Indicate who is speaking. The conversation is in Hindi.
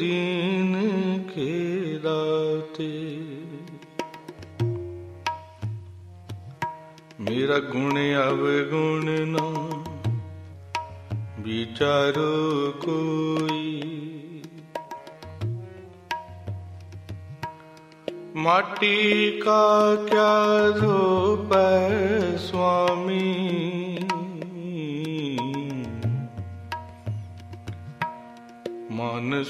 Speaker 1: दीन के दाते। मेरा गुण अवगुण ना विचारो कोई, माटी का क्या धोपै स्वामी,